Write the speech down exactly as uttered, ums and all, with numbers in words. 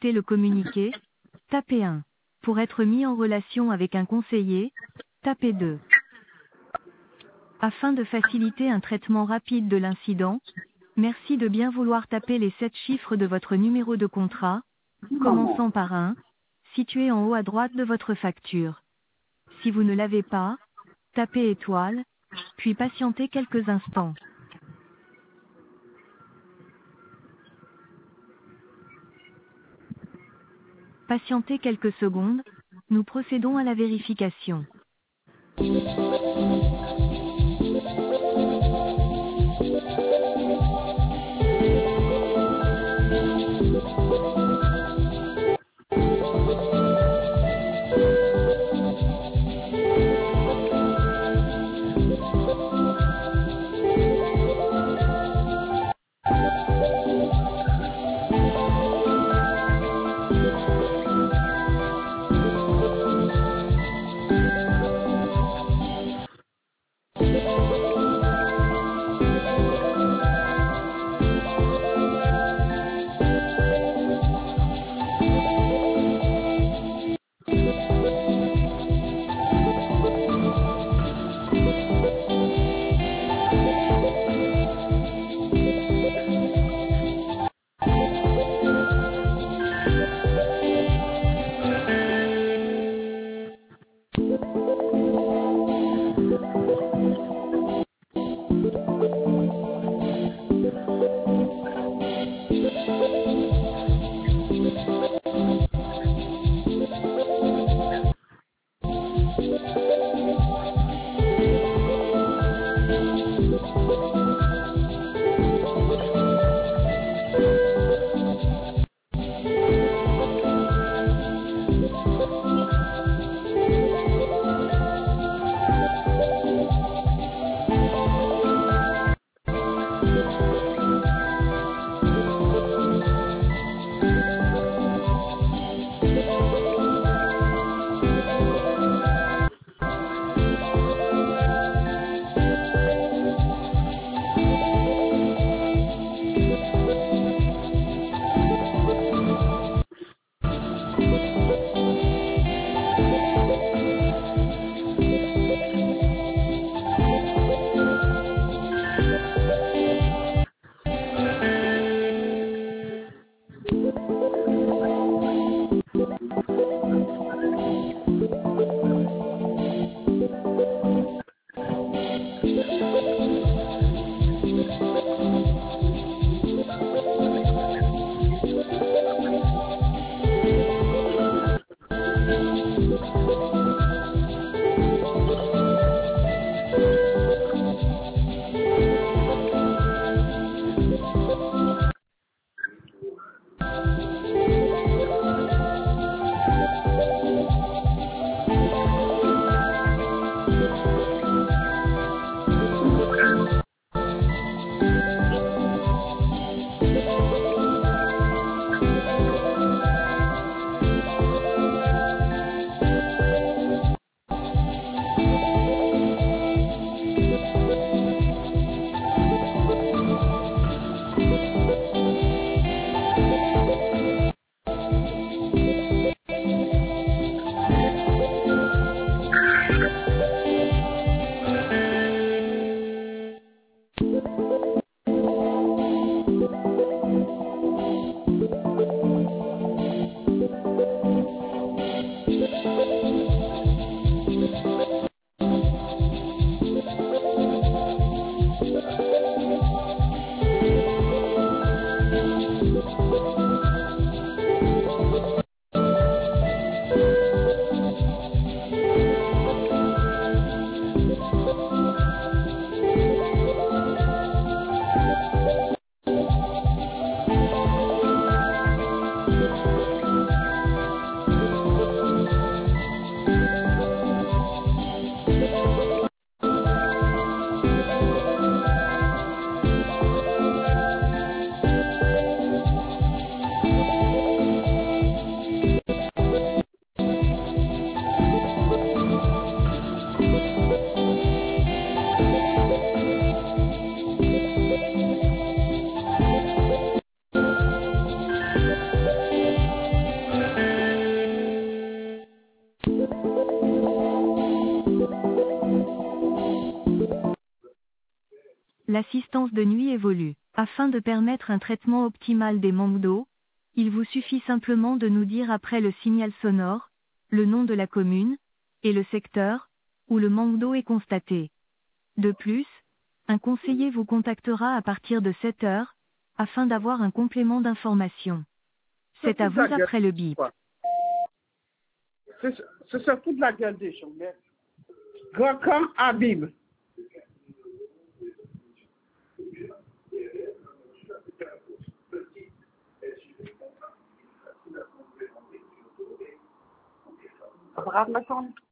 souhaitez le communiquer, tapez un. Pour être mis en relation avec un conseiller, tapez deux. Afin de faciliter un traitement rapide de l'incident, merci de bien vouloir taper les sept chiffres de votre numéro de contrat, commençant par un, situé en haut à droite de votre facture. Si vous ne l'avez pas, tapez étoile, puis patientez quelques instants. Patientez quelques secondes, nous procédons à la vérification. L'assistance de nuit évolue. Afin de permettre un traitement optimal des manques d'eau, il vous suffit simplement de nous dire après le signal sonore, le nom de la commune, et le secteur, où le manque d'eau est constaté. De plus, un conseiller vous contactera à partir de sept heures, afin d'avoir un complément d'information. C'est à vous après le bip. C'est c'est surtout de la gueule des choses, mais grand comme Habib. Bravo, ma tante.